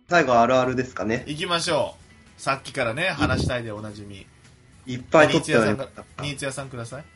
最後あるあるですかね。 行きましょう。さっきからね、話したいでおなじみ。 いっぱい取ってはよかった。 新津屋さんください。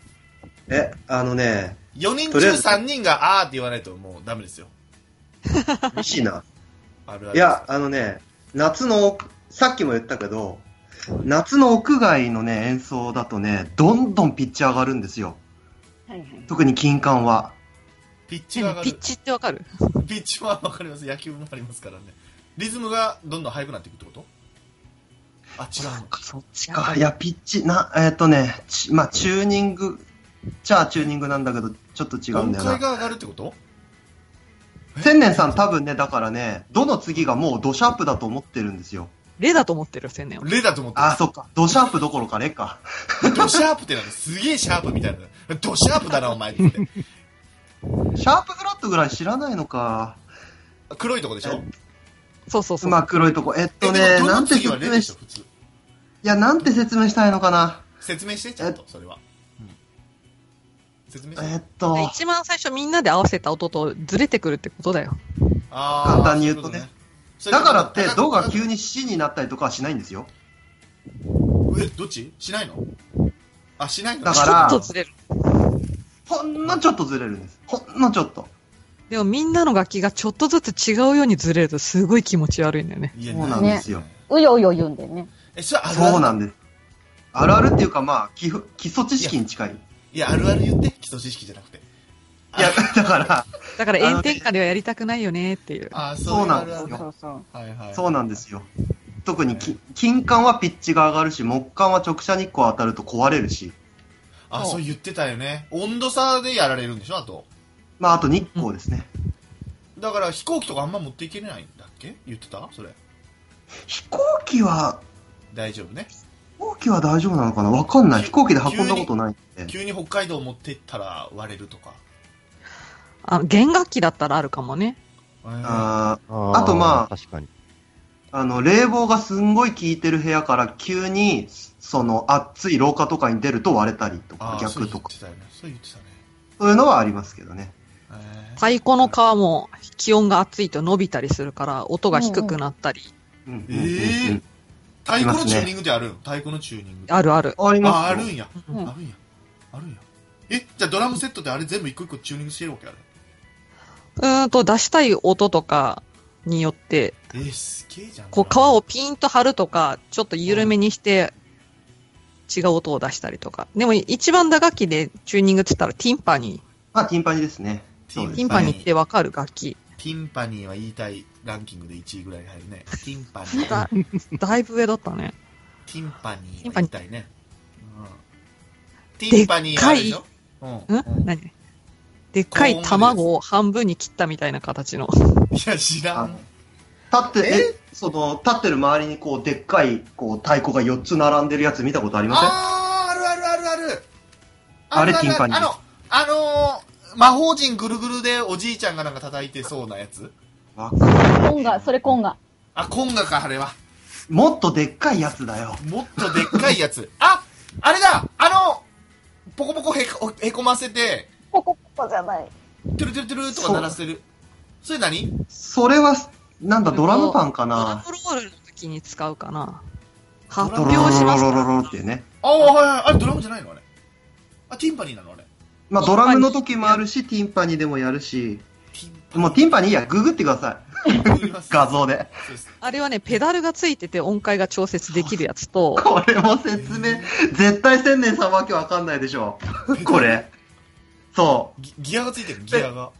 4 人中3人があーって言わないともうダメですよ。 厳しいな。 あるある。 いや、夏の、さっきも言ったけど、夏の屋外のね、演奏だとね、どんどんピッチ上がるんですよ。 はいはい。 特に金管は。 ピッチが上がる。 ピッチってわかる？ ピッチはわかります。野球もありますからね。リズムがどんどん速くなっていくってこと？あ、違うの。 そっちか。いや、ピッチ、まあ、チューニング、チューニングなんだけど、ちょっと違うんだよな。 音階が上がるってこと？ 千年さん多分ね、だからね、どの次がもうドシャープだと思ってるんですよ。 レだと思ってる、千年は。 レだと思ってる。 あ、そっか。ドシャープどころかレか。 ドシャープってなんだ。すげえシャープみたいな。ドシャープだな、お前って。 シャープフラットぐらい知らないのか。 黒いとこでしょ？ そうそうそう。 まあ、黒いとこ。なんて説明し、いや、なんて説明したいのかな。 説明して、ちゃんと、それは。説明して。 一番最初みんなで合わせた音とずれてくるってことだよ。 簡単に言うとね。だからって、ドが急にシになったりとかはしないんですよ。 どっち？しないの？あ、しないの？ だから、 ちょっとずれる。 ほんのちょっとずれるんです。ほんのちょっと。 でもみんなの楽器がちょっとずつ違うようにずれるとすごい気持ち悪いんだよね。 そうなんですよ。 うようよ言うんだよね。 そうなんです。あるあるっていうか、まあ、基礎知識に近い。 いや、あるある言って、基礎知識じゃなくて。 いや、だから炎天下ではやりたくないよねっていう。 そうなんですよ。そうなんですよ。特に金管はピッチが上がるし、木管は直射日光当たると壊れるし。 あ、そう言ってたよね。温度差でやられるんでしょ、あと。 まあ、あと日光ですね。 だから飛行機とかあんま持っていけないんだっけ？言ってた？それ。 飛行機は、 大丈夫ね。 飛行機は大丈夫なのかな？わかんない。飛行機で運んだことないんで。 急に北海道持ってったら割れるとか。 弦楽器だったらあるかもね。 あとまあ、 確かに。 冷房がすんごい効いてる部屋から急に、暑い廊下とかに出ると割れたりとか、逆とか。 そう言ってたね。 そういうのはありますけどね。 太鼓の皮も気温が暑いと伸びたりするから音が低くなったり。 太鼓のチューニングってある？太鼓のチューニング。 あるある。 あります。 あるんや。あるんや。じゃあドラムセットであれ全部一個一個チューニングしてるわけあれ？ 出したい音とかによって、 すげえじゃん。 こう皮をピンと張るとか、ちょっと緩めにして違う音を出したりとか。でも一番打楽器でチューニングって言ったらティンパニー。 あ、ティンパニーですね。 ティンパニーってわかる楽器。 ティンパニーは言いたいランキングで1位ぐらいに入るね。ティンパニー。 だいぶ上だったね。 ティンパニーは言いたいね。ティンパニーあるでしょ？ 何？でっかい卵を半分に切ったみたいな形の。 いや、知らん。 立ってる周りにこう、でっかい、こう、太鼓が4つ並んでるやつ見たことありません？ ある。 あれティンパニー。 魔法陣ぐるぐるでおじいちゃんがなんか叩いてそうなやつ？ コンガ、それコンガ。 あ、コンガか、あれは。 もっとでっかいやつだよ。 もっとでっかいやつ。あれだポコポコへこませて、 ポコポコじゃない。 トゥルトゥルトゥルとか鳴らせる。それ何？ それは、なんだ、ドラムパンかな？ ドラムロールの時に使うかな。発表しますか？ ロロロロってね。 はい。あれドラムじゃないのあれ。ティンパニーなのあれ。 まあ、ドラムの時もあるし、ティンパニーでもやるし、もうティンパニーいいや、ググってください。画像で。 あれはね、ペダルがついてて音階が調節できるやつと。 これも説明、絶対千年さんわけわかんないでしょ。これ。そう。 ギアがついてる、ギアが。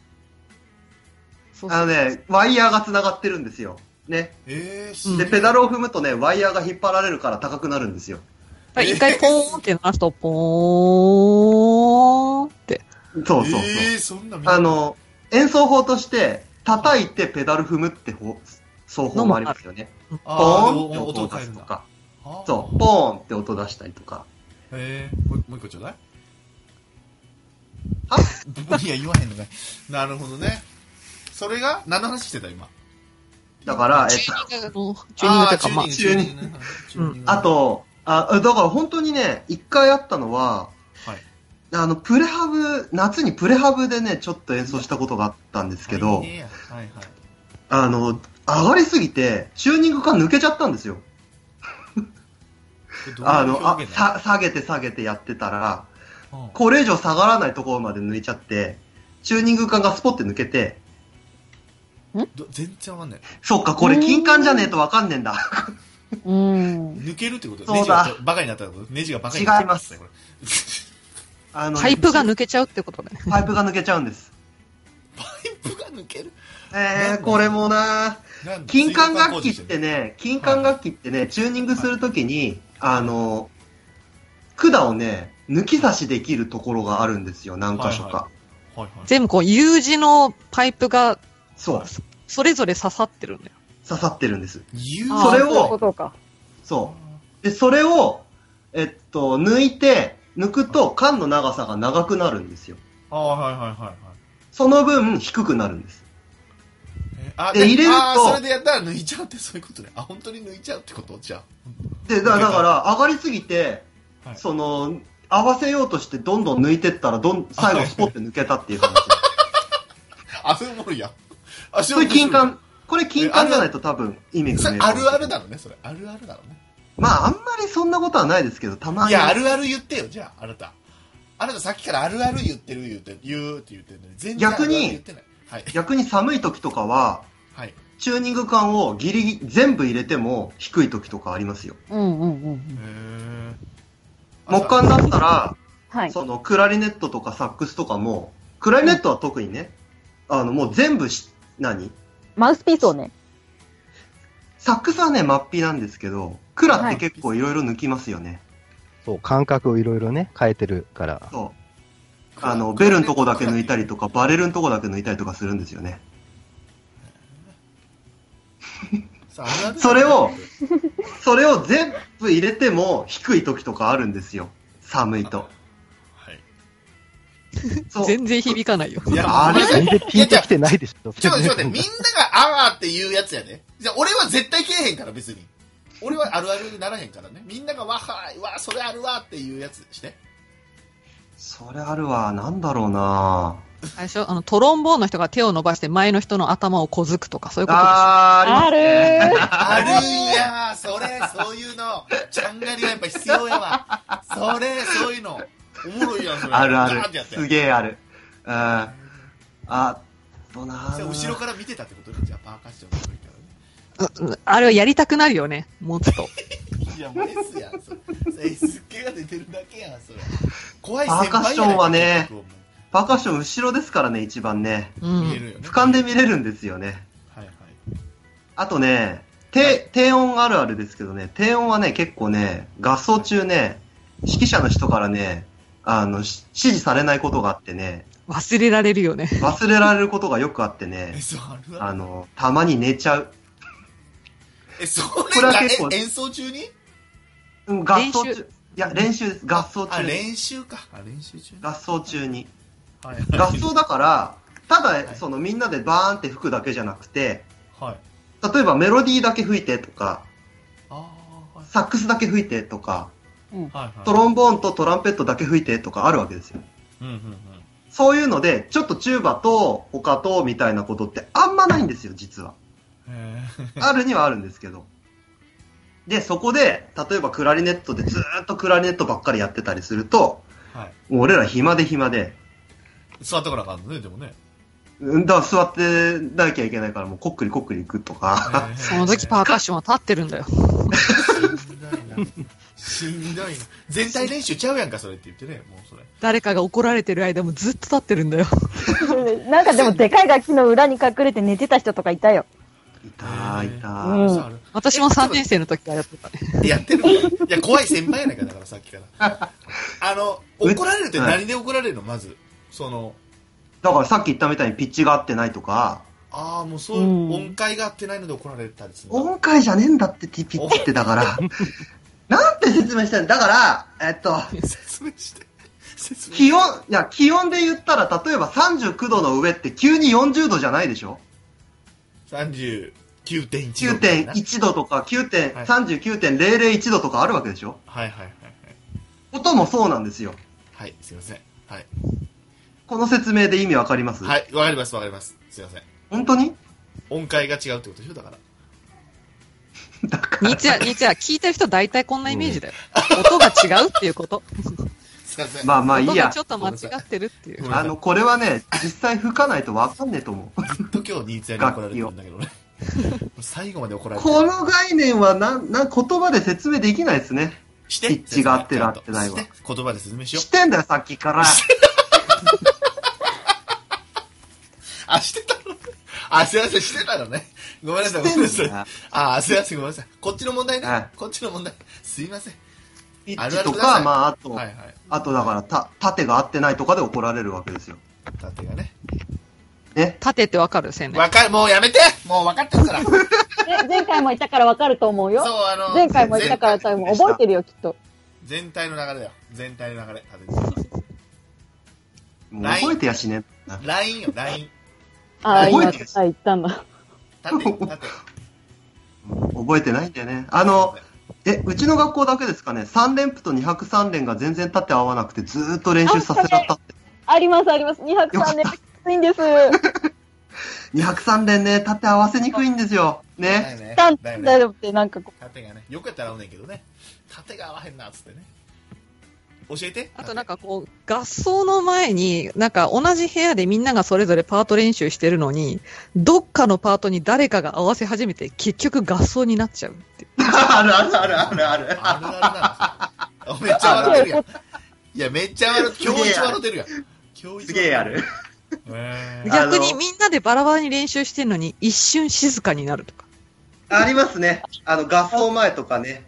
ワイヤーが繋がってるんですよ。ね。で、ペダルを踏むとね、ワイヤーが引っ張られるから高くなるんですよ。 一回ポーンって鳴らすと、ポーンって。 そう。演奏法として、叩いてペダル踏むって奏法もありますよね。ポーンって音を出すとか。そう、ポーンって音出したりとか。 もう一個ちょうだい。いや、言わへんのかい。なるほどね。それが、何の話してた今。 だから、 チューニングとか、まあ、 チューニング。あと、だから本当にね、一回あったのは、プレハブ、夏にプレハブでね、ちょっと演奏したことがあったんですけど、 上がりすぎて、チューニング管抜けちゃったんですよ。下げて下げてやってたら、これ以上下がらないところまで抜いちゃって、チューニング管がスポって抜けて、 全然わかんない。 そっか、これ金管じゃねえとわかんねえんだ。 抜けるってことそうだ。 ネジがバカになったってこと？ネジがバカになった。 違います。 パイプが抜けちゃうってことだね。 パイプが抜けちゃうんです。 パイプが抜ける？ これもな金管楽器ってね、チューニングするときに、管をね、抜き差しできるところがあるんですよ、何箇所か。 全部こう U 字のパイプが、それぞれ刺さってるんだよ。 刺さってるんです。 それを、 そう。で、それを、抜くと管の長さが長くなるんですよ。その分低くなるんです。で、入れると、 それでやったら抜いちゃうってそういうことね。本当に抜いちゃうってことじゃあ。 で、だから上がりすぎて、合わせようとしてどんどん抜いてったら、最後スポッて抜けたっていう話。 それおもろいやん。 これ金管じゃないと多分意味不明。 あるあるだろうね、それ。あるあるだろうね。 まあ、あんまりそんなことはないですけど、たまに。 いや、あるある言ってよ、じゃあ、あなたさっきからあるある言ってるって言ってるのに、全然あるある言ってない。 逆に寒い時とかは、チューニング管を全部入れても低い時とかありますよ。木管だったら、クラリネットとかサックスとかも、クラリネットは特にね、もう全部マウスピースをね。 サックスはね、真っぴなんですけど、クラって結構いろいろ抜きますよね。 そう、感覚をいろいろね、変えてるから。 そう。ベルのとこだけ抜いたりとか、バレルのとこだけ抜いたりとかするんですよね。それを全部入れても低い時とかあるんですよ。寒いと。 全然響かないよ。 あれ全然ピンときてないでしょ。 ちょっと待って、みんながあーって言うやつやで。じゃあ俺は絶対けえへんから別に。俺はあるあるにならへんからね。みんながわーい、わーそれあるわっていうやつして。 それあるわ、なんだろうな最初、トロンボーンの人が手を伸ばして前の人の頭を小づくとか、そういうことでしょ。 あるあるんやそういうの。ちゃんがりはやっぱ必要やわ。そういうの。おもろいやん、それ。 あるある。すげえある。後ろから見てたってことね、じゃあパーカッションの時からね。 あれはやりたくなるよね、持つと。 いや、もう S やん、それ。S っ気が出てるだけやん、それ。怖い先輩やん。パーカッションはね、パーカッション後ろですからね、一番ね。俯瞰で見れるんですよね。あとね、低音あるあるですけどね、低音はね、結構ね、合奏中ね、指揮者の人からね、指示されないことがあってね。 忘れられるよね。 忘れられることがよくあってね。たまに寝ちゃう。 これは結構演奏中に？ 合奏中。いや、練習です。合奏中に。 練習か。練習中に。 合奏中に。合奏だから、ただ、みんなでバーンって吹くだけじゃなくて、例えばメロディーだけ吹いてとか、サックスだけ吹いてとか、トロンボーンとトランペットだけ吹いてとかあるわけですよ。そういうので、ちょっとチューバと他とみたいなことってあんまないんですよ、実は。あるにはあるんですけど。で、そこで、例えばクラリネットでずーっとクラリネットばっかりやってたりすると、もう俺ら暇で。 座ってからあかんのね、でもね。 だから座ってなきゃいけないからもうこっくり行くとか。 その時パーカッションは立ってるんだよ。 しんどいな。全体練習ちゃうやんか、それって言ってね。もうそれ。 誰かが怒られてる間もずっと立ってるんだよ。 なんかでもでかい楽器の裏に隠れて寝てた人とかいたよ。 いた。 私も3年生の時からやってたね。 やってる。いや、怖い先輩やないか、だからさっきから。怒られるって何で怒られるの、まず。 だからさっき言ったみたいにピッチが合ってないとか。 もうそういう音階が合ってないので怒られたりする。 音階じゃねえんだって、ピッチってだから。なんて説明したんだから、 説明して。 気温で言ったら、例えば39度の上って急に40度じゃないでしょ？ 39.1 度。9.1 度とか、39.001 度とかあるわけでしょ？音もそうなんですよ。 はい、すいません。はい。 この説明で意味わかります？ はい、わかります。すいません。 本当に？ 音階が違うってことでしょだから。 日夜、聞いてる人大体こんなイメージだよ。音が違うっていうこと。 まあまあいいや。 音がちょっと間違ってるっていう。 これはね、実際吹かないと分かんねえと思う。 ずっと今日ニーツヤに怒られてるんだけどね。最後まで怒られてる。 この概念は言葉で説明できないですね。ピッチが合ってる合ってないわ。 言葉で説明しよう。 してんだよ、さっきから。 あ、してたのあ、すいません、してたのね。ごめんなさい、ごめんなさい。あ、すいません、ごめんなさい。こっちの問題ね。はい、こっちの問題。すいません。 ピッチとか、まあ、あとだから、縦が合ってないとかで怒られるわけですよ。 縦がね。 ね。 縦ってわかるわかる、もうやめてもう分かってるから。 前回も言ったからわかると思うよ。そう、前回も言ったから多分覚えてるよ、きっと。 全体の流れだよ。全体の流れ。 もう覚えてやしね。 ラインよ、ライン。 あ、今、言ったんだ。 縦。覚えてないんだよね。うちの学校だけですかね、3連符と203連が全然縦合わなくてずーっと練習させられたって。 あります、あります。203連きついんです。 203連ね、縦合わせにくいんですよ。ね。 だよってなんかこう。 縦がね、よくやったら合うねんけどね。縦が合わへんな、つってね。教えて。 あとなんかこう、合奏の前に、なんか同じ部屋でみんながそれぞれパート練習してるのに、どっかのパートに誰かが合わせ始めて、結局合奏になっちゃうって。 ある。 めっちゃ笑ってるやん。いや、めっちゃ笑って、今日一笑ってるやん。 すげえやる。 逆にみんなでバラバラに練習してるのに、一瞬静かになるとか。 ありますね。合奏前とかね。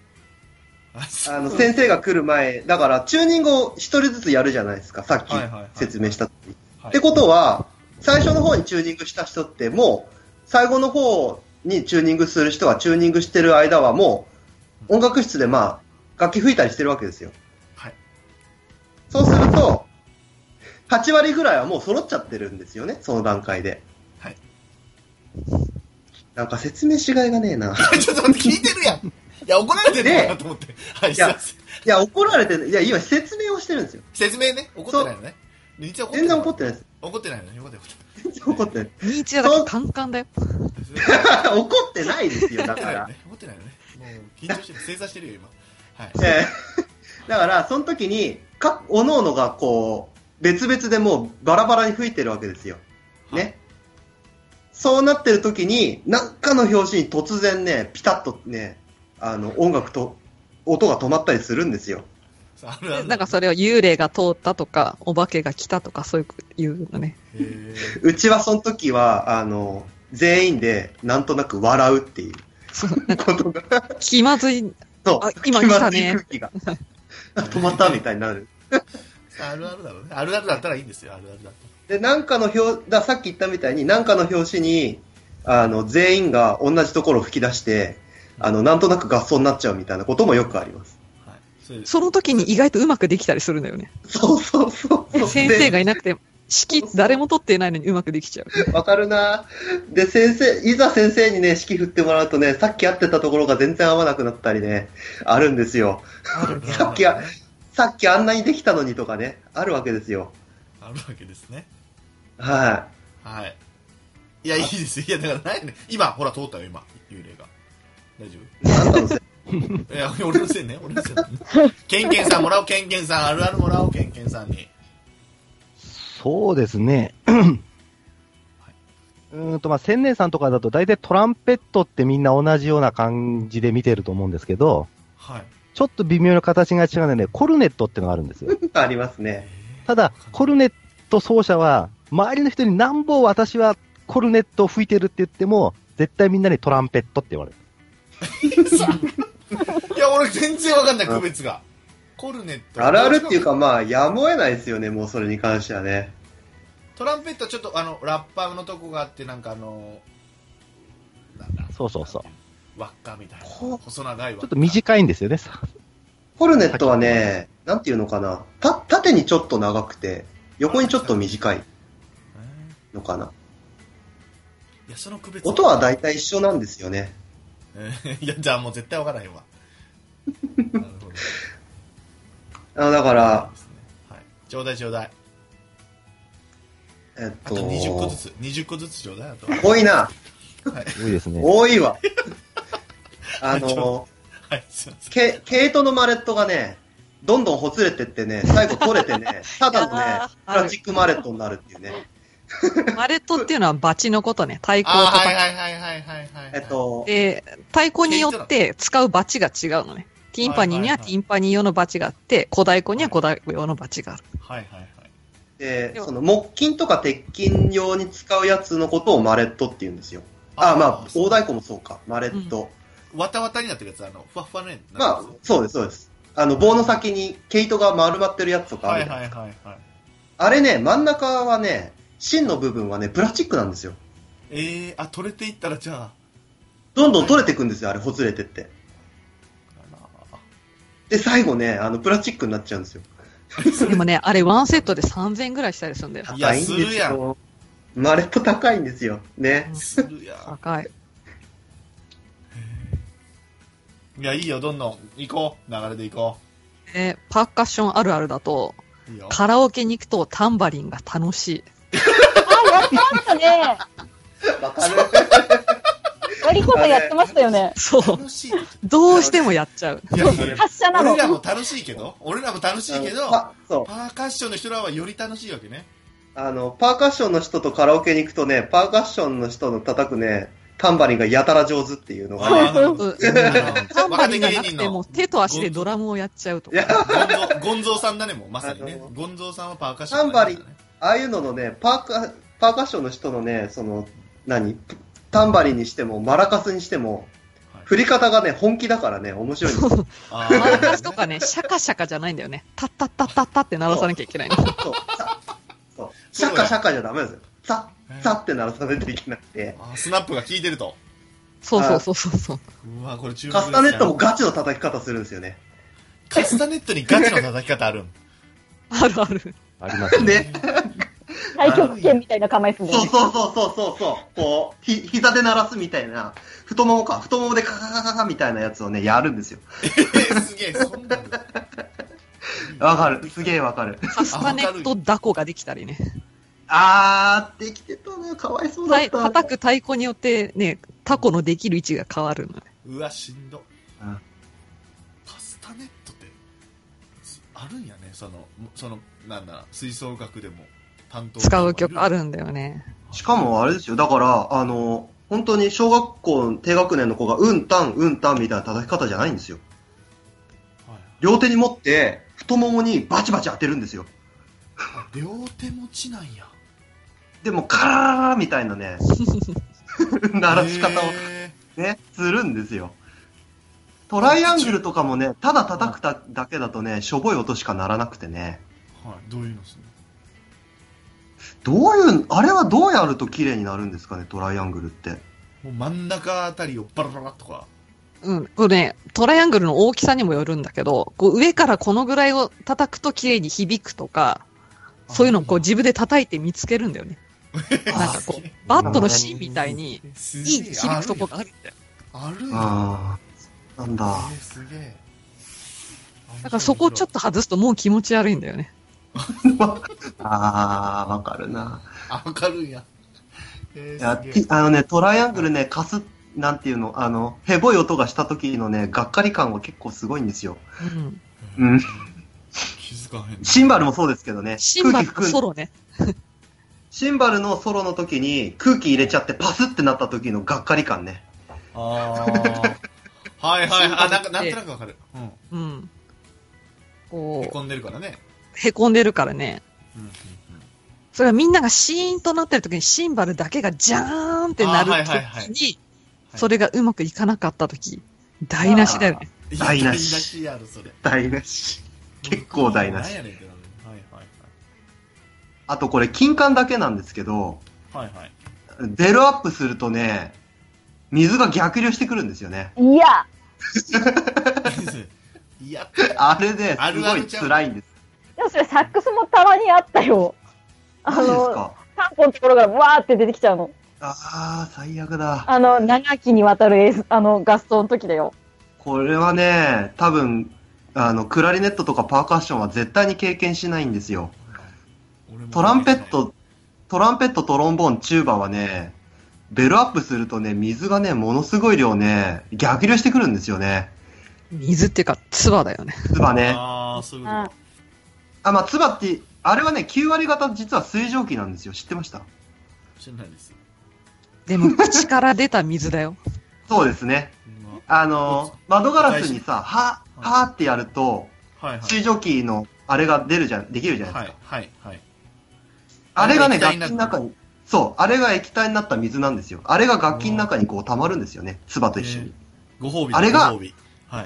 先生が来る前、だからチューニングを一人ずつやるじゃないですか、さっき説明した時に。ってことは、最初の方にチューニングした人ってもう、最後の方にチューニングする人はチューニングしてる間はもう、音楽室でまあ、楽器吹いたりしてるわけですよ。はい。そうすると、8割ぐらいはもう揃っちゃってるんですよね、その段階で。はい。なんか説明しがいがねえな。 ちょっと待って、聞いてるやん。いや、怒られてるのかなと思って。はい、 いや、怒られてる。いや、今説明をしてるんですよ。 説明ね。怒ってないのね。 全然怒ってないです。 怒ってないのね。よかったよかった。 全然怒ってない。 ニーチェだけカンカンだよ。 怒ってないですよ、だから。 怒ってないのね。もう、緊張してる。正座してるよ、今。はい。 だから、その時に、おのおのがこう、別々でもうバラバラに吹いてるわけですよ。ね。そうなってる時に、なんかの拍子に突然ね、ピタッとね、音楽と、音が止まったりするんですよ。 なんかそれを幽霊が通ったとか、お化けが来たとか、そういうのね。 うちはその時は、全員でなんとなく笑うっていうことが。 気まずい。 そう。 今来たね。 空気が。止まったみたいになる。 あるあるだろうね。あるあるだったらいいんですよ、あるあるだったら。で、なんかのさっき言ったみたいに、なんかの拍子に、全員が同じところを吹き出して、なんとなく合奏になっちゃうみたいなこともよくあります。 はい、その時に意外とうまくできたりするんだよね。 そう。 先生がいなくて、誰も取っていないのにうまくできちゃう。 わかるな。で、いざ先生にね、指揮振ってもらうとね、さっき合ってたところが全然合わなくなったりね、あるんですよ。さっきあんなにできたのにとかね、あるわけですよ。 あるわけですね。 はい。 はい。いや、いいですよ。いや、だからないね。今、ほら、通ったよ、今、幽霊が。大丈夫？あんたのせい。いや、俺のせいね。俺のせい。ケンケンさんもらおう、ケンケンさん。あるあるもらおう、ケンケンさんに。 そうですね。まあ、千年さんとかだと大体トランペットってみんな同じような感じで見てると思うんですけど、はい。ちょっと微妙な形が違うのでね、コルネットってのがあるんですよ。 ありますね。 ただ、コルネット奏者は、周りの人になんぼ私はコルネットを吹いてるって言っても、絶対みんなにトランペットって言われる。 いや、俺全然わかんない、区別が。コルネット。 あるあるっていうか、まあ、やむを得ないですよね、もうそれに関してはね。 トランペットちょっと、ラッパーのとこがあって、なんかなんだ。 そう。 輪っかみたいな。細長い輪っか。 ちょっと短いんですよね。 コルネットはね、なんていうのかな。縦にちょっと長くて、横にちょっと短いのかな。 いや、その区別。 音は大体一緒なんですよね。 いや、じゃあもう絶対わからへんわ。なるほど。 だから、 はい、ちょうだい。 あと20個ずつ。20個ずつちょうだい、あと。 多いな。 多いですね。 多いわ。 はい、すいません。 毛糸のマレットがね、どんどんほつれてってね、最後取れてね、ただのね、プラスチックマレットになるっていうね。 マレットっていうのはバチのことね。太鼓を叩く。 はいはいはいはいはい。 太鼓によって使うバチが違うのね。ティンパニーにはティンパニー用のバチがあって、小太鼓には小太鼓用のバチがある。 はいはいはい。 で、その木琴とか鉄琴用に使うやつのことをマレットって言うんですよ。まあ、大太鼓もそうか、マレット。 わたわたになってるやつ、ふわふわね。 まあ、そうです、そうです。棒の先に毛糸が丸まってるやつとかあるじゃないですか。あれね、真ん中はね、芯の部分はね、プラスチックなんですよ。 取れていったらじゃあ。 どんどん取れていくんですよ、あれ、ほつれてって。で、最後ね、プラスチックになっちゃうんですよ。 でもね、あれワンセットで3000円ぐらいしたりするんだよ。 高いんですよ。マレット高いんですよ。ね。 するやん。 高い。 いや、いいよ、どんどん行こう。流れで行こう。パーカッションあるあるだと、カラオケに行くとタンバリンが楽しい。 やってましたね。 わかる。 割りこそやってましたよね。 そう。どうしてもやっちゃう。 発射なの。 俺らも楽しいけど、パーカッションの人らはより楽しいわけね。 パーカッションの人とカラオケに行くとね、パーカッションの人の叩くね、タンバリンがやたら上手っていうのがね。 タンバリンがなくても手と足でドラムをやっちゃうとか。 ゴンゾーさんだね、もうまさにね。ゴンゾーさんはパーカッション、 タンバリン、ああいうののね、パーカッションの人のね、タンバリンにしても、マラカスにしても、振り方がね、本気だからね、面白いんですよ。 マラカスとかね、シャカシャカじゃないんだよね。タッタッタッタッタって鳴らさなきゃいけないの。そう。 シャカシャカじゃダメですよ。サッって鳴らさないといけなくて。 スナップが効いてると。 そう。うわ、これ注目カスタネットもガチの叩き方するんですよね。 カスタネットにガチの叩き方あるんあるある。 ありますね。 太極拳みたいな構えするんだよね。 そう。こう、膝で鳴らすみたいな、太ももでカカカカカみたいなやつをね、やるんですよ。 すげえ、そんなの。 わかる。すげえわかる。 カスタネットダコができたりね。 できてたね。かわいそうだった。 叩く太鼓によってね、タコのできる位置が変わるのね。 うわ、しんど。カスタネットってあるんやね。なんだ、吹奏楽でも担当使う曲あるんだよね。 しかもあれですよ。だから、本当に小学校低学年の子がうんたんみたいな叩き方じゃないんですよ。両手に持って太ももにバチバチ当てるんですよ。 両手持ちなんや。 でもカラララみたいなね鳴らし方をねするんですよ。トライアングルとかもね、ただ叩くだけだとね、しょぼい音しか鳴らなくてね。 はい、どういうのする？あれはどうやると綺麗になるんですかね、トライアングルって。 もう真ん中あたりをバラバラとか。 これね、トライアングルの大きさにもよるんだけど、上からこのぐらいを叩くと綺麗に響くとか、そういうのを自分で叩いて見つけるんだよね。なんかバットの芯みたいに、いい響くとこがあるんだよ。 あるんだ。なんだ。 すげえ。 だからそこをちょっと外すともう気持ち悪いんだよね。 わかるな。 わかるんや。 トライアングルね、なんていうの、ヘボい音がした時のね、がっかり感は結構すごいんですよ。 気づかへん。 シンバルもそうですけどね。 シンバルのソロね。 シンバルのソロの時に空気入れちゃってパスってなった時のがっかり感ね。 はい。なんとなくわかる。へこんでるからね。 へこんでるからね。それはみんながシーンとなってる時にシンバルだけがジャーンってなる時に、それがうまくいかなかった時、台無しだよね。 台無し。台無し。結構台無し。あとこれ金管だけなんですけど、ベルアップするとね、水が逆流してくるんですよね。 いやあれで、すごい辛いんです。 でもそれサックスもたまにあったよ。タンポのところからわーって出てきちゃうの。 最悪だ。 長きにわたる合奏の時だよ。 これはね、多分、クラリネットとかパーカッションは絶対に経験しないんですよ。トランペットトランペット、トロンボーン、チューバはね、ベルアップするとね、水がね、ものすごい量ね、逆流してくるんですよね。 水っていうか、唾だよね。 唾ね。 ああ、そういうこと。 まあ、唾って、あれはね、9割方実は水蒸気なんですよ。知ってました？ 知らないです。 でも、口から出た水だよ。 そうですね。窓ガラスにさ、はーってやると、水蒸気のあれができるじゃないですか。 はい、はい。 あれがね、楽器の中に、そう、あれが液体になった水なんですよ。あれが楽器の中にこう溜まるんですよね。唾と一緒に。 ご褒美。 あれが、 はい。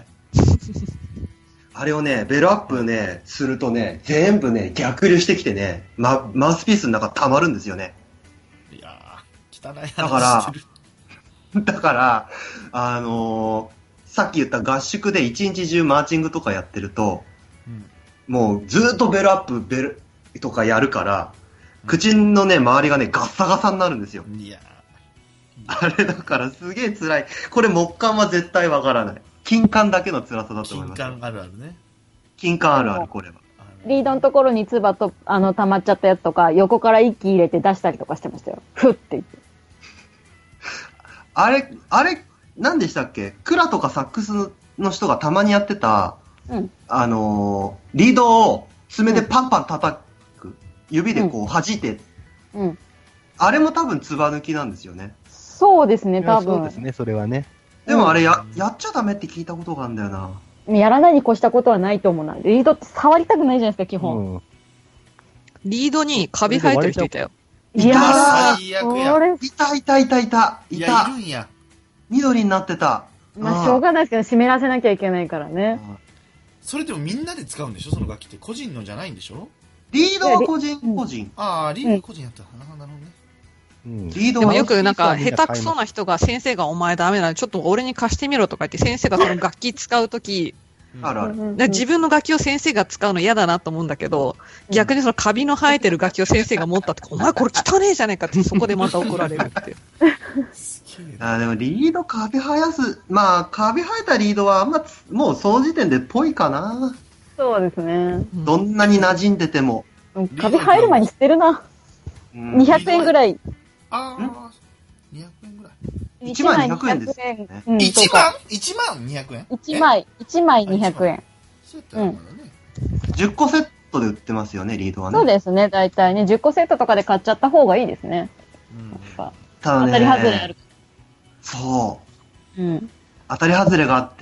あれをね、ベルアップね、するとね、全部ね、逆流してきてね、マウスピースの中溜まるんですよね。 いやー、汚い話してる。 だから、さっき言った合宿で一日中マーチングとかやってると、もうずっとベルアップとかやるから、口のね、周りがね、ガッサガサになるんですよ。 いやあれだからすげえ辛い。これ木管は絶対わからない。金管だけの辛さだと思います。 金管あるあるね。 金管あるある、これは。 リードのところに唾と、溜まっちゃったやつとか、横から息入れて出したりとかしてましたよ。ふって言って。 あれ、何でしたっけ？クラとかサックスの人がたまにやってた、リードを爪でパンパン叩く。指でこう弾いて。あれも多分唾抜きなんですよね。 そうですね、多分。 そうですね、それはね。 でもあれやっちゃダメって聞いたことがあるんだよな。 やらないに越したことはないと思うな。リードって触りたくないじゃないですか、基本。 リードにカビ生えてる人いたよ。 いやー、 最悪や。 いた。 いるんや。 緑になってた。 まあ、しょうがないですけど、湿らせなきゃいけないからね。 それでもみんなで使うんでしょ？その楽器って。個人のじゃないんでしょ？ リードは個人。 ああ、リード個人やった。なるほどね。 リードでもよくなんか下手くそな人が先生がお前ダメだ、ちょっと俺に貸してみろとか言って先生がその楽器使うとき、 あるある。 自分の楽器を先生が使うの嫌だなと思うんだけど、逆にそのカビの生えてる楽器を先生が持ったって、お前これ汚ねえじゃねえかってそこでまた怒られるって。 でもリードカビ生やす、まあカビ生えたリードはあんまもうその時点でっぽいかな。 そうですね。 どんなに馴染んでても。 カビ生える前に捨てるな。200円ぐらい。 ああ、200円ぐらい。 1枚200円です。 1万200円 ?1 枚200円。 そうやったらまだね。 10個セットで売ってますよね、リードはね。 そうですね、大体ね。10個セットとかで買っちゃった方がいいですね。 ただね、 当たり外れある。 そう。当たり外れがあって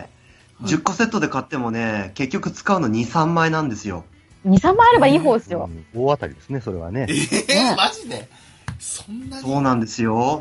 、10個セットで買ってもね、結局使うの2、3枚なんですよ。 2、3枚あればいい方ですよ。 大当たりですね、それはね。 マジでそんなに？ そうなんですよ。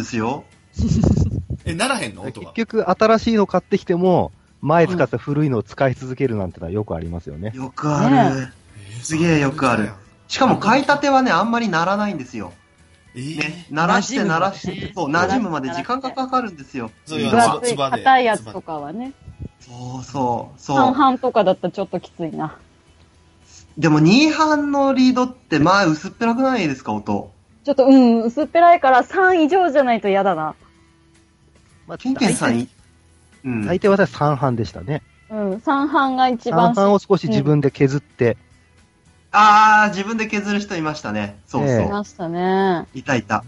ならへんの音が。 結局、新しいの買ってきても、前使った古いのを使い続けるなんてのはよくありますよね。 よくある。すげえよくある。しかも買いたてはね、あんまり鳴らないんですよ。ね、鳴らして、そう、馴染むまで時間がかかるんですよ。 分厚い、硬いやつとかはね。 そう。 半々とかだったらちょっときついな。 でも2半のリードってまあ薄っぺらくないですか、音。 ちょっと薄っぺらいから3以上じゃないと嫌だな。 ケンケンさん、 大体私3半でしたね。 3半が一番。 3半を少し自分で削って。 自分で削る人いましたね。そう。 いましたね。 いた。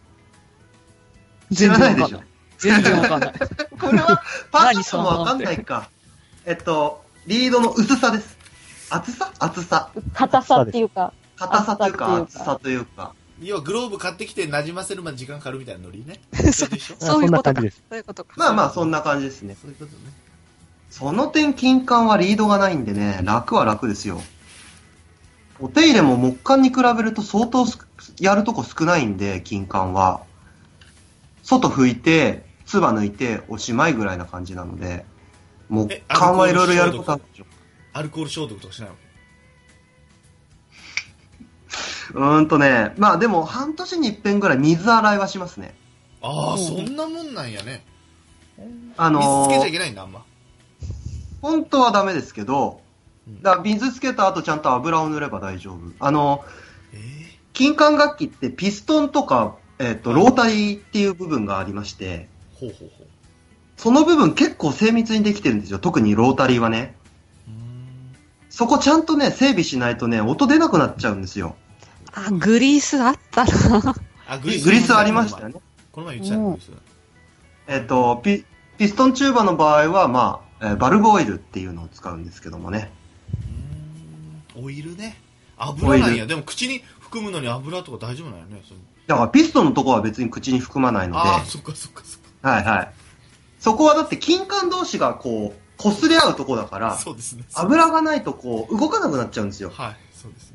知らないでしょ。 全然わかんない。 これは、パーツもわかんないか。リードの薄さです。厚さ硬さっていうか。 硬さというか、厚さというか。 要はグローブ買ってきて馴染ませるまで時間かかるみたいなノリね。 そういうことか。 まあそんな感じですね。そういうことね。その点、金管はリードがないんでね、楽は楽ですよ。お手入れも木管に比べると相当やるとこ少ないんで、金管は。外拭いて、唾抜いて、おしまいぐらいな感じなので、木管はいろいろやることあるでしょ。 アルコール消毒とかしないの？まあでも半年に一遍ぐらい水洗いはしますね。 ああ、そんなもんなんやね。水つけちゃいけないんだ、あんま。 本当はダメですけど、だから水つけた後ちゃんと油を塗れば大丈夫。金管楽器ってピストンとか、ロータリーっていう部分がありまして、その部分結構精密にできてるんですよ。特にロータリーはね。そこちゃんとね、整備しないとね、音出なくなっちゃうんですよ。 あ、グリースあったな。 グリースありましたよね。 この前言ってたよ、グリース。ピストンチューバーの場合は、まあ、バルブオイルっていうのを使うんですけどもね。 オイルね。油なんや。でも口に含むのに油とか大丈夫なんよね。 だからピストンのとこは別に口に含まないので。 ああ、そっかそっかそっか。 はいはい。そこはだって金管同士がこう、擦れ合うとこだから、 そうですね。 油がないとこう、動かなくなっちゃうんですよ。 はい、そうですね。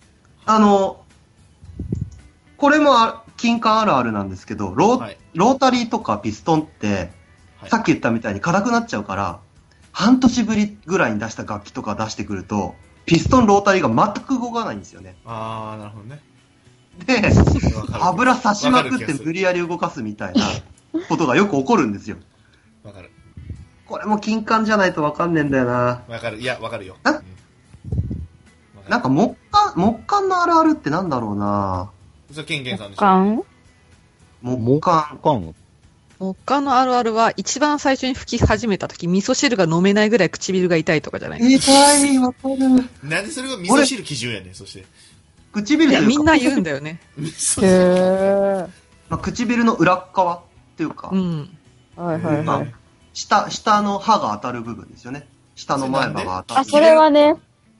これも金管あるあるなんですけど、ロータリーとかピストンって、さっき言ったみたいに硬くなっちゃうから、半年ぶりぐらいに出した楽器とか出してくると、ピストン、ロータリーが全く動かないんですよね。 ああ、なるほどね。 で、油差しまくって無理やり動かすみたいなことがよく起こるんですよ。 わかる。 これも金管じゃないとわかんねえんだよな。 わかる。いや、わかるよ。 なんか木管のあるあるってなんだろうな。 それケンケンさんでしょ。 木管木管のあるあるは一番最初に吹き始めた時、味噌汁が飲めないぐらい唇が痛いとかじゃない？ 痛い、わかる。 なんでそれが味噌汁基準やねん、そして。 唇というか。 みんな言うんだよね。 味噌汁。 まあ、唇の裏側っていうか。 うん。 はいはいはい。 下の歯が当たる部分ですよね。下の前歯が当たる。 あ、それはね。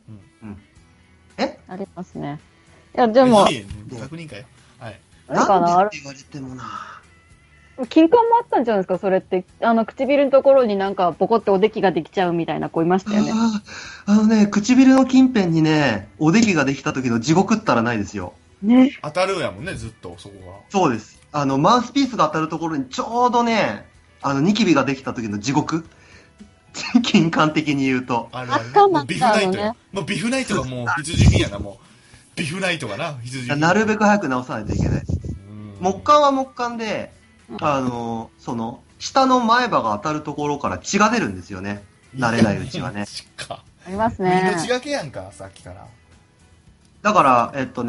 え？ ありますね。いや、でも。 確認かよ。はい。 なんでって言われてもな。 金管もあったんじゃないですか、それって。唇のところになんか、ボコっておできができちゃうみたいな子いましたよね。 唇の近辺にね、おできができた時の地獄ったらないですよ。 ね。 当たるやもんね、ずっと、そこが。 そうです。マウスピースが当たるところにちょうどね、ニキビができた時の地獄金管的に言うと。 あるある、ね。もうビフナイトよ。もうビフナイトがもう必需品やな、もう。ビフナイトがな、必需品。 なるべく早く直さないといけない。木管は木管で、下の前歯が当たるところから血が出るんですよね。慣れないうちはね。 ありますね。 命がけやんか、さっきから。 だから、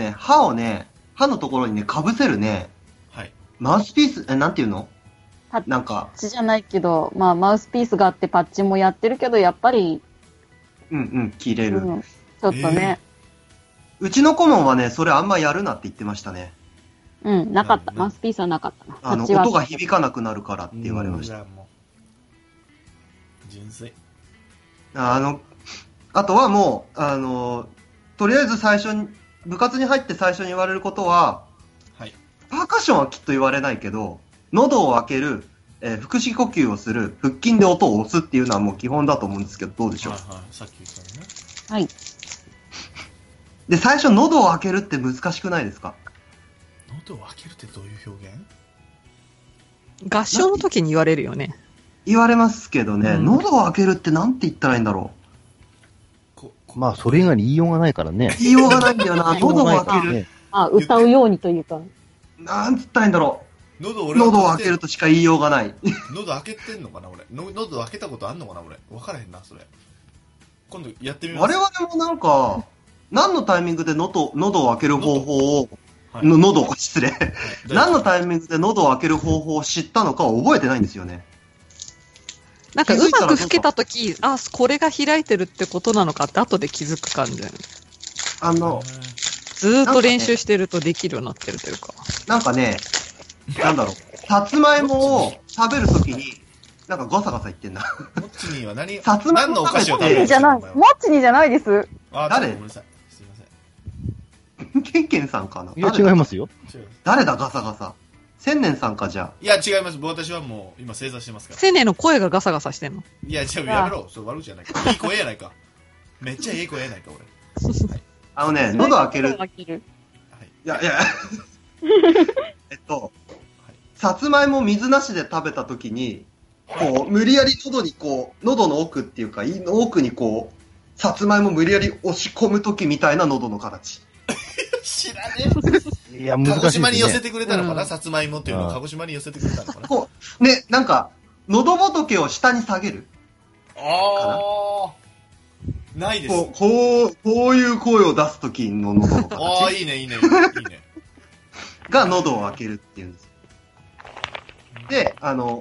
歯のところにね、被せるね、はい、マウスピース、なんていうの？なんか。 パッチじゃないけど、まあ、マウスピースがあってパッチもやってるけど、やっぱり。 切れる。 ちょっとね。 うちの顧問はね、それあんまやるなって言ってましたね。 なかった。マウスピースはなかったな。 音が響かなくなるからって言われました。 純粋。 あとはもう、とりあえず最初に、部活に入って最初に言われることは、はい、パーカッションはきっと言われないけど、喉を開ける、腹式呼吸をする、腹筋で音を押すっていうのはもう基本だと思うんですけど、どうでしょう？ はいはい、さっき言ったのね。 はい。 で、最初喉を開けるって難しくないですか？ 喉を開けるってどういう表現？ 合唱の時に言われるよね。 言われますけどね、喉を開けるってなんて言ったらいいんだろう。まあ、それ以外に言いようがないからね。 言いようがないんだよな、喉を開ける。 歌うようにというか。 なんつったらいいんだろう。喉を開けるとしか言いようがない。 喉開けてんのかな、俺。喉開けたことあんのかな、俺。分からへんな、それ。今度やってみます。 我々もなんか、何のタイミングで喉を開ける方法を、失礼。何のタイミングで喉を開ける方法を知ったのかを覚えてないんですよね。 なんかうまく吹けたとき、これが開いてるってことなのかって後で気づく感じだよね。ずーっと練習してるとできるようになってるというか。 なんかね、なんだろう、さつまいもを食べるときに、なんかガサガサ言ってんな。 もっちには何のお菓子を食べるんですか？もっちにじゃないです。 誰？ ごめんなさい。すいません。 ケンケンさんかな？ いや、違いますよ。 誰だ、ガサガサ。千年さんか、じゃあ。 いや、違います。私はもう、今正座してますから。 千年の声がガサガサしてんの？ いや、やめろ。それ悪口じゃないか。いい声やないか。めっちゃいい声やないか、 喉俺。 開ける。いや、さつまいも水なしで食べたときに、こう、無理やり喉の奥っていうか、胃の奥にこう、さつまいも無理やり押し込むときみたいな喉の形。 知らねえ。 いや、難しいですね。 鹿児島に寄せてくれたのかな、さつまいもっていうのを鹿児島に寄せてくれたのかな。 こう、ね、なんか、喉仏を下に下げる。 ないです。 こういう声を出すときの喉の形。 いいね。 が喉を開けるっていうんです。で、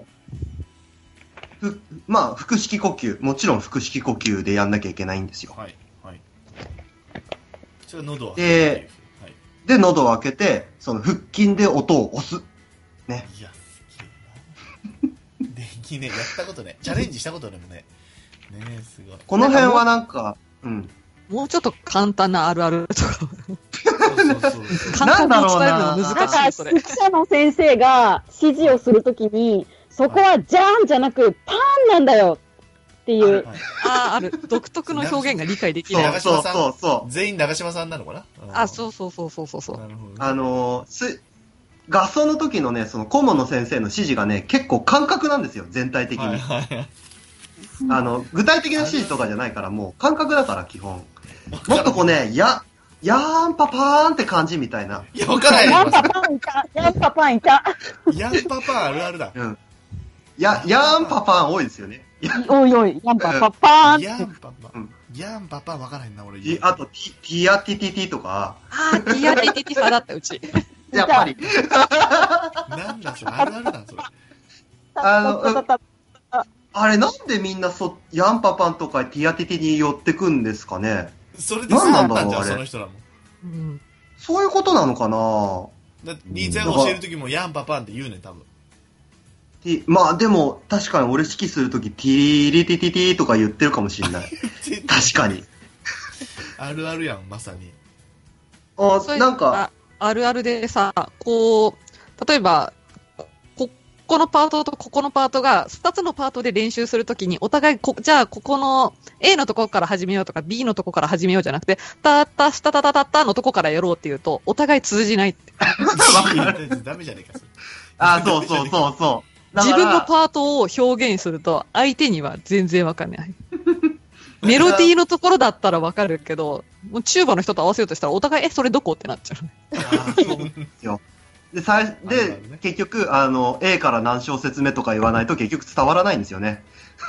腹式呼吸。もちろん腹式呼吸でやんなきゃいけないんですよ。 はい。それは喉を開ける。 で、喉を開けて、その腹筋で音を押す。ね。 いや、すげえな。できねえ。やったことね。チャレンジしたことでもね。ねえ、すごい。 この辺はなんか、うん。 もうちょっと簡単なあるあるとか。 簡単に伝えるなの難しい。 んか、指揮者の先生が指示をするときに、そこはジャーンじゃなく、パーンなんだよっていう。 ある。独特の表現が理解できない。 そう。全員長嶋さんなのかな。 そう。 なるほど。 合奏の時のね、その顧問の先生の指示がね、結構感覚なんですよ、全体的に。具体的な指示とかじゃないから、もう感覚だから、基本。もっとこうね、やーんパパーンって感じみたいな。 いや、わからない。 ヤンパパンいた。ヤンパパンいた。 ヤンパパンあるあるだ。 うん。ヤーンパパン多いですよね。 おいおい、ヤンパパパーン。 ヤンパパン。ヤンパパンわからへんな、俺。 あと、ティアティティティとか。 ティアティティティ派だった、うち。 やっぱり。 なんだそれ、あるあるだ、それ。 あれ、なんでみんなヤンパパンとかティアティティに寄ってくんですかね。 それでそうなんだろう、あれ。その人らも。 そういうことなのかな。 だって、ニーツヤが教えるときもヤンパパンって言うねん、多分。 まあでも、確かに俺指揮するとき、ティーリティティティとか言ってるかもしれない。確かに。 あるあるやん、まさに。 なんか。 あるあるでさ、こう、例えば、このパートとここのパートが、2つのパートで練習するときに、お互いじゃあここの A のところから始めようとか B のところから始めようじゃなくて、タッタシタタタタタのとこからやろうっていうと、お互い通じないって。 ダメじゃねえか、それ。そう。 自分のパートを表現すると、相手には全然わかんない。メロディーのところだったらわかるけど、もうチューバの人と合わせようとしたら、お互い、それどこってなっちゃう。 で、結局、A から何小節目とか言わないと結局伝わらないんですよね。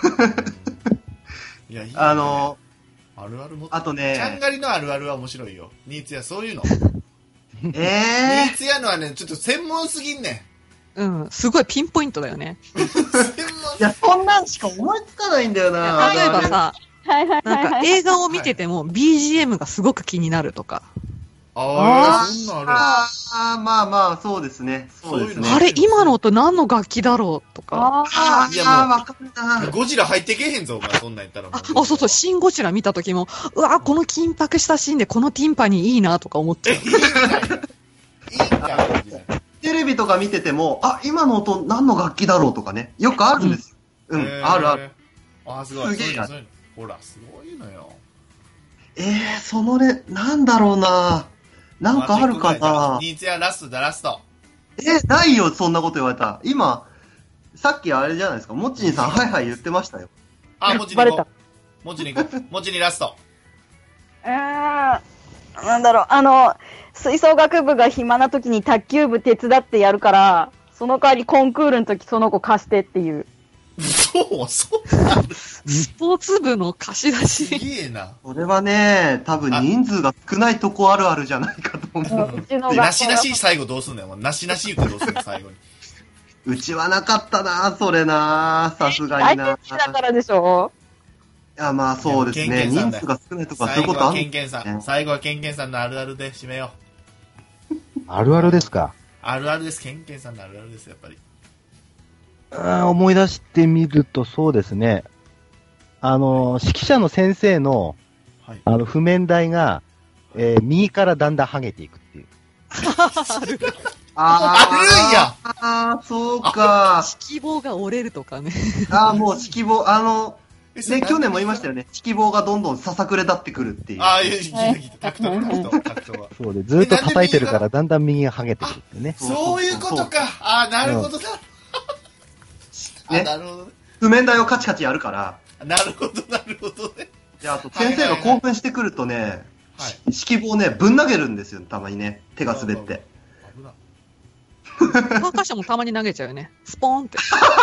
いや、いいね。 あるあるもあとね、 ちゃんがりのあるあるは面白いよ。ニーツヤ、そういうの。ニーツヤのはね、ちょっと専門すぎんねん。すごいピンポイントだよね。 いや、そんなんしか思いつかないんだよな。 例えばさ、なんか映画を見てても BGM がすごく気になるとか。 そんなある。まあ、そうですね。そうですね。 あれ、今の音何の楽器だろうとか。 わかるな。 ゴジラ入ってけへんぞ、お前、そんなん言ったら。 そう、シンゴジラ見た時も、うわ、この緊迫したシーンでこのティンパニーいいなとか思っちゃう。いいかテレビとか見てても、今の音何の楽器だろうとかね。よくあるんですよ。あるある。 すごい。 すげえな。 ほら、すごいのよ。 そのね、なんだろうな。なんかあるかな。 ニーツヤラストだ、ラスト。 ないよ、そんなこと言われた。今、さっきあれじゃないですか、もっちにさん、はい言ってましたよ。 もちに行こう。もちに行こう。もちにラスト。 なんだろう、吹奏楽部が暇な時に卓球部手伝ってやるから、その代わりコンクールの時その子貸してっていう。 そうなんです。 スポーツ部の貸し出し。 すげえな。 これはね、多分人数が少ないとこあるあるじゃないかと思う。 なしなし最後どうすんだよ。なしなし言ってどうすんだよ、最後に。 うちはなかったな、それな、さすがにな。 大好きだからでしょ。 いや、まあそうですね。人数が少ないとかそういうことある。 最後はケンケンさんのあるあるで締めよう。あるあるですか。 あるあるです。ケンケンさんのあるあるです、やっぱり。 思い出してみるとそうですね。指揮者の先生の、譜面台が、右からだんだん剥げていくっていう。 あるんや。そうか。 指揮棒が折れるとかね。 もう指揮棒、去年も言いましたよね。指揮棒がどんどんささくれ立ってくるっていう。 タクトは。 そうで、ずっと叩いてるからだんだん右が剥げてくるってね。 そういうことか。なるほどな。なるほどね。 譜面台をカチカチやるから。 なるほどね。 で、あと先生が興奮してくるとね、指揮棒ね、ぶん投げるんですよ、たまにね。手が滑って。 パーカッションもたまに投げちゃうよね。スポーンって。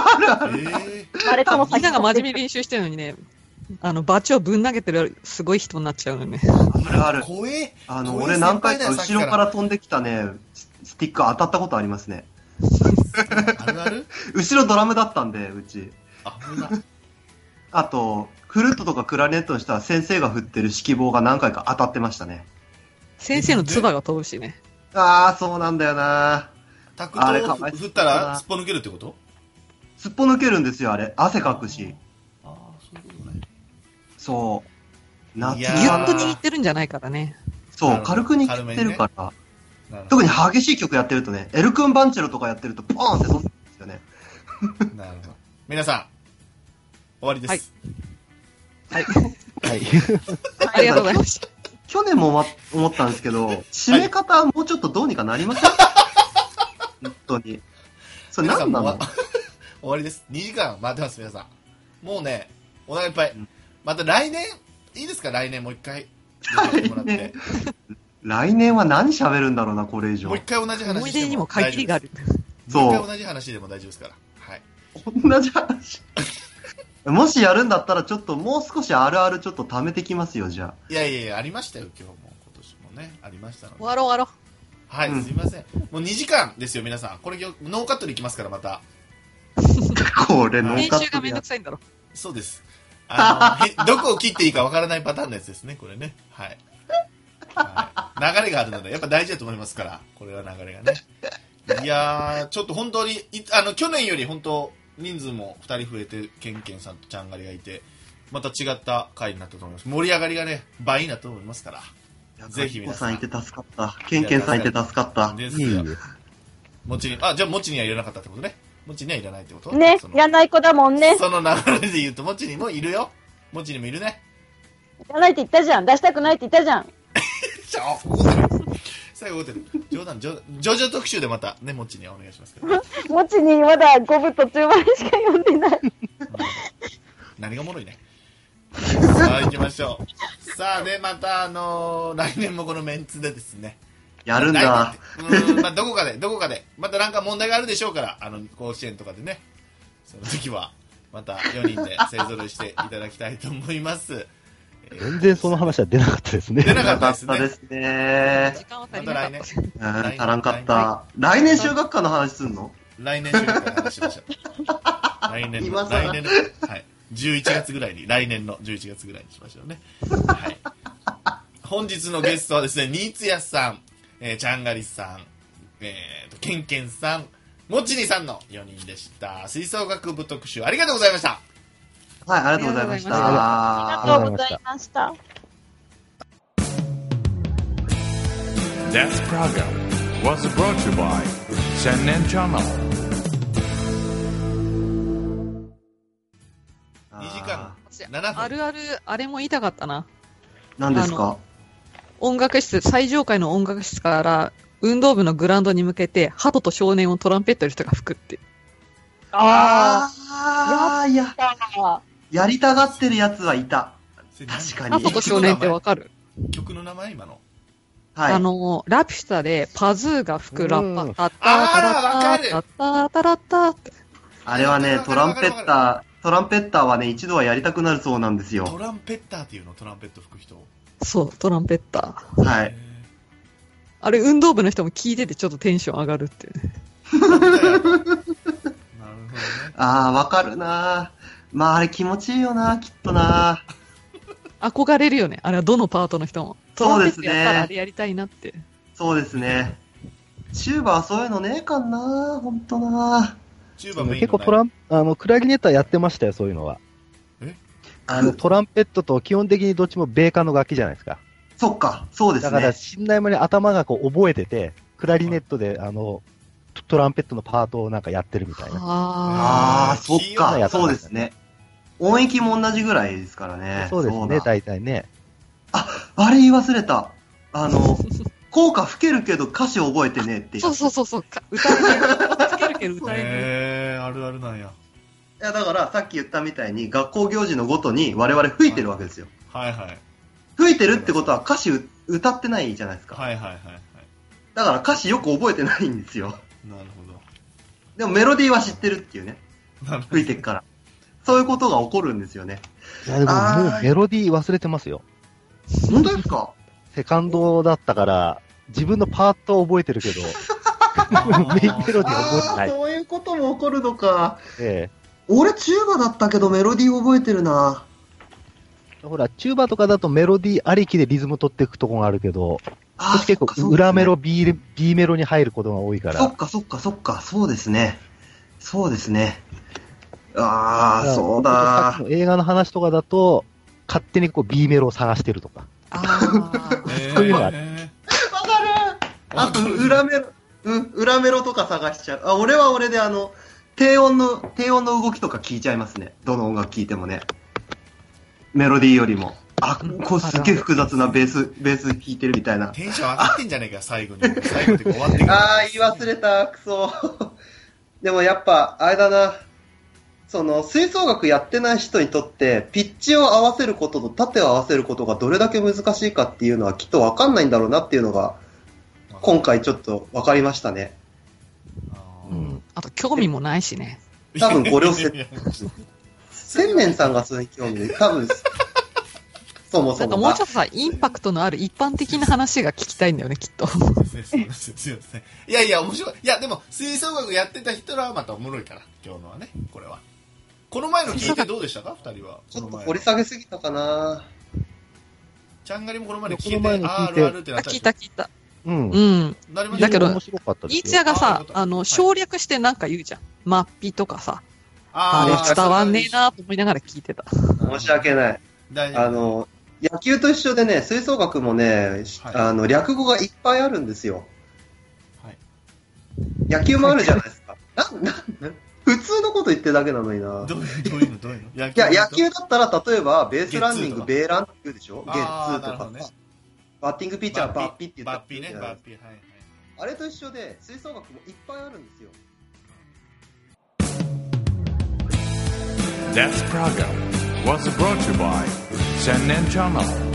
みんなが真面目に練習してるのにね、バチをぶん投げてるすごい人になっちゃうのね。 ある。俺何回か後ろから飛んできたね、スティック当たったことありますね。 あるある？ 後ろドラムだったんで、うち。あと、フルートとかクラリネットの人は先生が振ってる指揮棒が何回か当たってましたね。 先生の唾が飛ぶしね。 あー、そうなんだよな。 タクトを振ったらすっぽ抜けるってこと？ すっぽ抜けるんですよ、あれ。汗かくし。 ああ、そういうことね。 そう。夏ギュッと握ってるんじゃないからね。 そう、軽く握ってるから。特に激しい曲やってるとね、エルクンバンチェロとかやってると、ポーンって飛んでるんですよね。 なるほど。皆さん、終わりです。 はい。 はい。 ありがとうございました。 去年も思ったんですけど、締め方はもうちょっとどうにかなりません？本当に。それ何なの？ 終わりです。2時間待ってます、皆さん。もうね、お腹いっぱい。また来年、いいですか？来年もう一回。 来年は何喋るんだろうな、これ以上。 もう一回同じ話しても思い出にも限りがある。 そう。もう一回同じ話でも大丈夫ですから。はい。 同じ話。もしやるんだったら、ちょっともう少しあるあるちょっと貯めてきますよ、じゃあ。 いやいやいや、ありましたよ、今日も。今年もね、ありましたので。 終わろう終わろう。 はい、すいません。もう2時間ですよ、皆さん。これノーカットでいきますから、また。 これノーカットで。 編集がめんどくさいんだろ。 そうです。どこを切っていいかわからないパターンのやつですね、これね。はい。流れがあるので、やっぱ大事だと思いますから、これは流れがね。いやー、ちょっと本当に、去年より本当、人数も2人増えて、ケンケンさんとちゃんがりがいて、また違った回になったと思います。盛り上がりがね、倍になったと思いますから。ぜひ皆さん。 ケンケンさんいて助かった。ケンケンさんいて助かった。 ですよ。もちに、じゃあもちにはいらなかったってことね。もちにはいらないってことね、いらない子だもんね。 その流れで言うと、もちにもいるよ。もちにもいるね。 いらないって言ったじゃん。出したくないって言ったじゃん。 最後怒ってる。冗談、ジョジョ特集でまたね、もちにはお願いしますから。 もちにまだ5部途中までしか読んでない。 何がおもろいね。さあ行きましょう。さあね、また来年もこのメンツでですね。 やるんだ。 まあ、どこかで、またなんか問題があるでしょうから、甲子園とかでね、その時は、また4人で勢ぞろいしていただきたいと思います。 全然その話は出なかったですね。 出なかったですね。 時間は足りなかった。 足らんかった。来年修学館の話すんの？ 来年修学館の話しましょう。来年の、はい。11月ぐらいに、来年の11月ぐらいにしましょうね。はい。本日のゲストはですね、新津屋さん、ちゃんがりさん、ケンケンさん、もちにさんの4人でした。吹奏楽部特集ありがとうございました。 はい、ありがとうございました。 ありがとうございました。 That program was brought to you by Sennen Channel. 2時間7分。 あるある、あれも言いたかったな。 何ですか？ 音楽室、最上階の音楽室から運動部のグラウンドに向けて、鳩と少年をトランペットの人が吹くって。 やりたがってるやつはいた。確かに。 鳩と少年ってわかる？ 曲の名前今の。 はい。 ラピュタでパズーが吹くラッパ。タッタタラッタタッタタラッタって。 あれはね、トランペッターはね、一度はやりたくなるそうなんですよ。 トランペッターっていうの？トランペット吹く人。 そう、トランペッター。 はい。 あれ、運動部の人も聞いててちょっとテンション上がるっていうね。 なるほどね。 わかるな。まあ、あれ気持ちいいよな、きっとな。 憧れるよね。あれはどのパートの人も。 そうですね。 トランペットやったらあれやりたいなって。 そうですね。チューバはそういうのねえかな、ほんとな。 チューバメイン結構クラリネットはやってましたよ、そういうのは。トランペットと基本的にどっちも米韓の楽器じゃないですか。 そっか、そうですね。 だから、信頼間に頭がこう覚えてて、クラリネットで、トランペットのパートをなんかやってるみたいな。 そっか、そうですね。音域も同じぐらいですからね。 そうですね、大体ね。 あれ言い忘れた。効果吹けるけど歌詞覚えてねっていう。 そう。歌えない。吹けるけど歌えない。 あるあるなんや。 いや、だから、さっき言ったみたいに、学校行事のごとに我々吹いてるわけですよ。 はいはい。 吹いてるってことは歌詞歌ってないじゃないですか。 はい。 だから歌詞よく覚えてないんですよ。 なるほど。 でもメロディーは知ってるっていうね。吹いてっから。そういうことが起こるんですよね。 いや、でももうメロディー忘れてますよ。 本当ですか？ セカンドだったから、自分のパートを覚えてるけど、メインメロディー覚えてない。 そういうことも起こるのか。 ええ。 俺、チューバだったけどメロディー覚えてるな。 ほら、チューバとかだとメロディーありきでリズム取っていくとこがあるけど、 私結構裏メロ、B メロに入ることが多いから。 そっか、そうですね。ああ、そうだ。 映画の話とかだと、勝手にこう B メロを探してるとか。そういうのがある。 わかる。あと、裏メロとか探しちゃう。俺は俺で低音の動きとか聞いちゃいますね。どの音楽聞いてもね。メロディーよりも。こうすっげえ複雑なベース弾いてるみたいな。 テンション上がってんじゃねえか、最後って終わってから。 言い忘れた、クソ。でもやっぱ、あれだな。吹奏楽やってない人にとって、ピッチを合わせることと縦を合わせることがどれだけ難しいかっていうのはきっとわかんないんだろうなっていうのが、今回ちょっとわかりましたね。 あと興味もないしね。 多分ご両親。千年さんがそれに興味で、多分、そもそも。 なんかもうちょっとさ、インパクトのある一般的な話が聞きたいんだよね、きっと。 いやいや、面白い。いや、でも、吹奏楽やってた人らはまたおもろいから、今日のはね、これは。この前の聞いてどうでしたか、二人は。 ちょっと掘り下げすぎたかな。 ちゃんがりもこの前の聞いて、あるってなった。 聞いた。 うん。 だけど、 面白かったですよ。 イーチヤがさ、省略してなんか言うじゃん。マッピとかさ。あれ伝わんねえなと思いながら聞いてた。 申し訳ない。野球と一緒でね、吹奏楽もね、略語がいっぱいあるんですよ。はい。野球もあるじゃないですか。普通のこと言ってるだけなのにな。どういうのいや、野球だったら、例えば、ベースランニング、ベーランって言うでしょ？ゲッツーとかさ。バッティングピッチャー、バッピって言ったら。バッピね、バッピ、はい。あれと一緒で、吹奏楽もいっぱいあるんですよ。 Death Program was brought to you by Sennen Channel.